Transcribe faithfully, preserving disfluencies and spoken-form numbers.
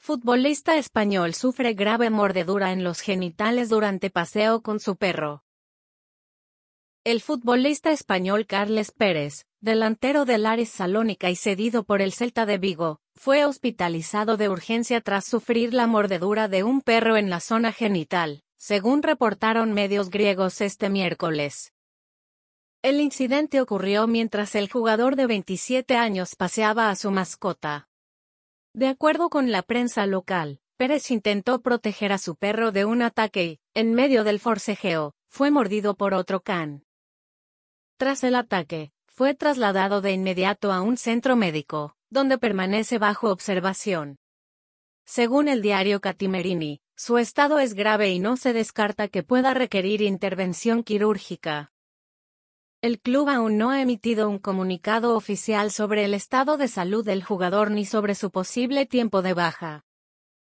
Futbolista español sufre grave mordedura en los genitales durante paseo con su perro. El futbolista español Carles Pérez, delantero del Aris Salónica y cedido por el Celta de Vigo, fue hospitalizado de urgencia tras sufrir la mordedura de un perro en la zona genital, según reportaron medios griegos este miércoles. El incidente ocurrió mientras el jugador de veintisiete años paseaba a su mascota. De acuerdo con la prensa local, Pérez intentó proteger a su perro de un ataque y, en medio del forcejeo, fue mordido por otro can. Tras el ataque, fue trasladado de inmediato a un centro médico, donde permanece bajo observación. Según el diario Catimerini, su estado es grave y no se descarta que pueda requerir intervención quirúrgica. El club aún no ha emitido un comunicado oficial sobre el estado de salud del jugador ni sobre su posible tiempo de baja.